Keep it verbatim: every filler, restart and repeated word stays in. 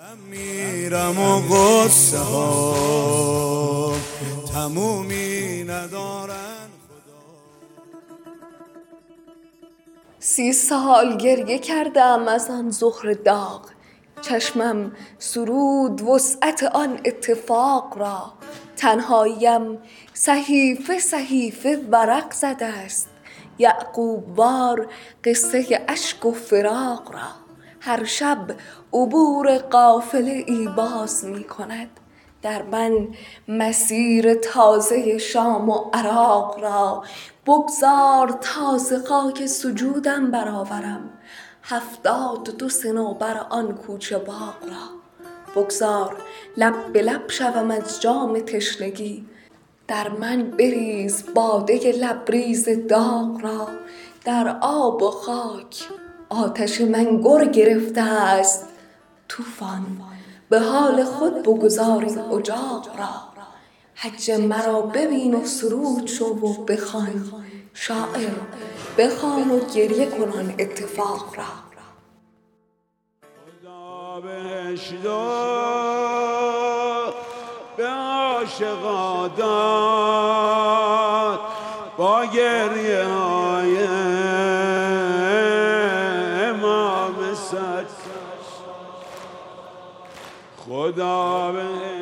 میرم و غصه ها تمومی ندارن. سی سال گریه کردم از آن ظهر داغ، چشمم سرود وسعت آن اتفاق را. تنهاییم صحیفه صحیفه ورق زده است، یعقوب وار قصه اشک و فراق را. هر شب عبور قافله ای باز می کند در من مسیر تازه شام و عراق را. بگذار تا ز خاک سجودم برآورم هفتاد و دو صنوبر آن کوچه باغ را. بگذار لب به لب شوم از جام تشنگی، در من بریز باده لبریز داغ را. در آب و خاک آتش من گر گرفته است طوفان، به حال خود بگذار این اجاق را. حج مرا ببین و سرود شو و بخوان، شاعر بخوان و گریه کن آن اتفاق را. خدا بهش داد به عاشقا داد با گریه های امام صد. خدا به